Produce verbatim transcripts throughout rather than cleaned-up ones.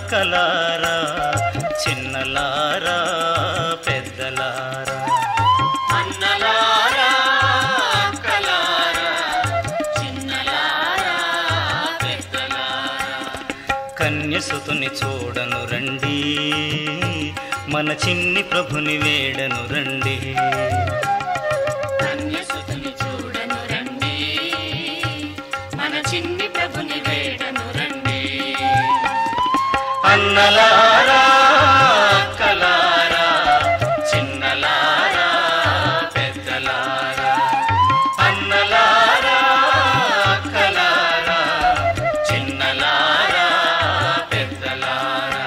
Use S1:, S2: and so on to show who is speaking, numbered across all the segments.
S1: అక్కలారా చిన్నలారా పెద్దలారా
S2: అన్నలారా అక్కలారా చిన్నలారా పెద్దలారా
S1: కన్యసుతుని చూడను రండి మన చిన్ని ప్రభుని వేడను రండి
S2: కన్యసుతుని చూడను రండి మన చిన్ని ప్రభుని వేడను రండి
S1: అన్నలారా అక్కలారా చిన్నలారా పెద్దలారా అన్నలారా అక్కలారా చిన్నలారా పెద్దలారా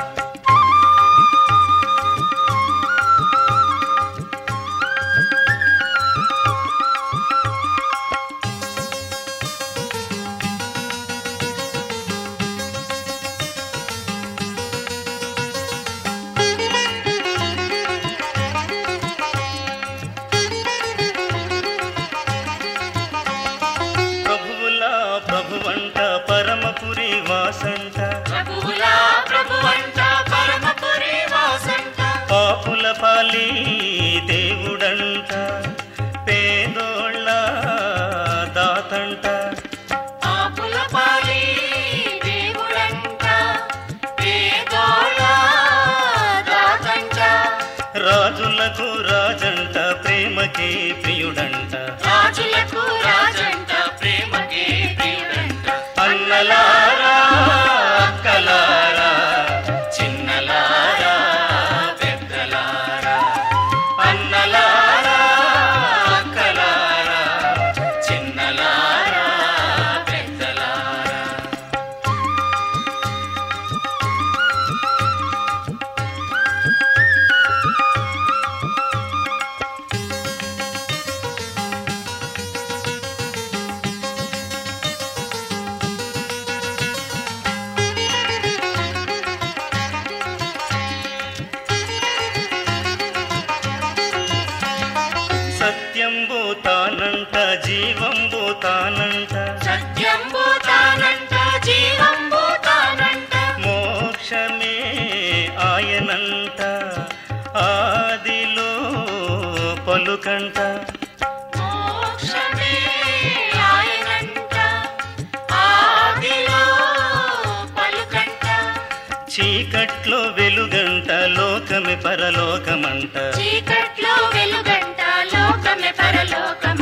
S1: ప్రభువంట పరమపురి వాసంట
S2: ప్రభువులా ప్రభువంట పరమపురి వాసంట
S1: పాపుల పాలి దేవుడంట పేదోళ్ళ దాతంట
S2: పాపుల పాలి దేవుడంట పేదోళ్ళ దాతంట
S1: రాజులకు రాజంట ప్రేమకి ప్రియుడంట
S2: రాజులకు రాజంట ప్రేమకి ప్రియుడంట
S1: అన్నలారా అక్కలారా చిన్నలారా పెద్దలారా అన్నలారా అక్కలారా చిన్నలారా పెద్దలారా సత్యం భూతానంట జీవం భూతానంట
S2: సత్యం భూతానంట జీవం భూతానంట
S1: మోక్షమే ఆయనంట ఆదిలో పలుకంట
S2: మోక్షమే ఆయనంట ఆదిలో పలుకంట
S1: చీకట్లో వెలుగంట లోకమే పరలోకమంట
S2: చీకట్లో వెలుగంట లోకమే పరలోకం